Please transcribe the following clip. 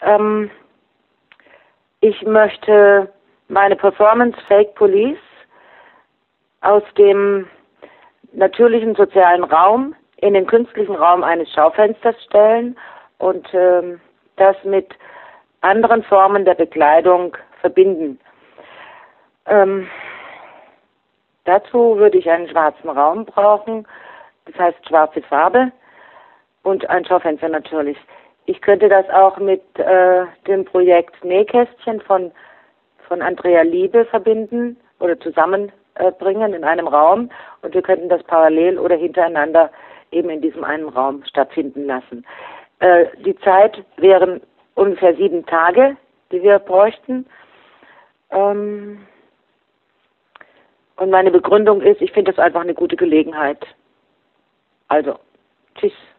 Ähm, Ich möchte meine Performance Fake Police aus dem natürlichen sozialen Raum in den künstlichen Raum eines Schaufensters stellen und das mit anderen Formen der Bekleidung verbinden. Dazu würde ich einen schwarzen Raum brauchen, das heißt schwarze Farbe und ein Schaufenster natürlich. Ich könnte das auch mit dem Projekt Nähkästchen von Andrea Liebe verbinden oder zusammenbringen in einem Raum und wir könnten das parallel oder hintereinander eben in diesem einen Raum stattfinden lassen. Die Zeit wären ungefähr 7 Tage, die wir bräuchten. Und meine Begründung ist, ich finde das einfach eine gute Gelegenheit. Also, tschüss.